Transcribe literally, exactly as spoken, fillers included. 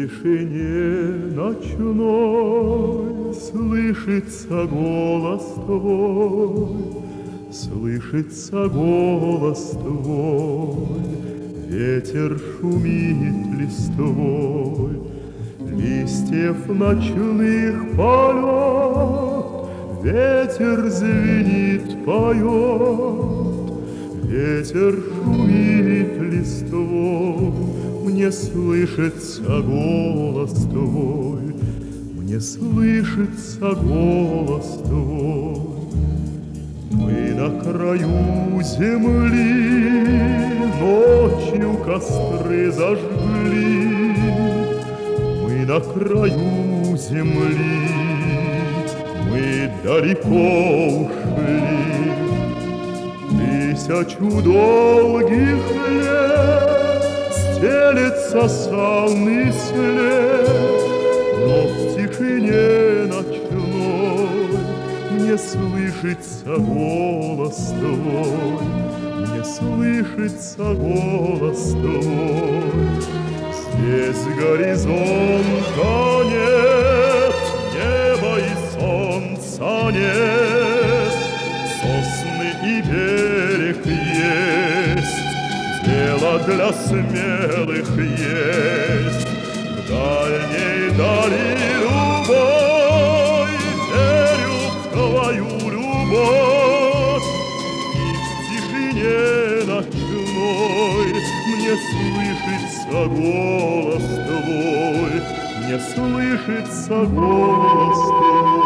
тишине ночной слышится голос твой, слышится голос твой, ветер шумит листвой, листьев ночных полет, ветер звенит, поет, ветер шумит листвой. Мне слышится голос твой, мне слышится голос твой. Мы на краю земли ночью костры зажгли, мы на краю земли, мы далеко ушли. Тысячу долгих лет стелется сонный след, но в тишине ночной мне слышится голос твой, мне слышится голос твой. Здесь горизонта нет, неба и солнца нет, сосны и берег есть, дело для смелых есть. В дальней дали любовь, верю в твою любовь, и в тишине ночной мне слышится голос твой, мне слышится голос твой.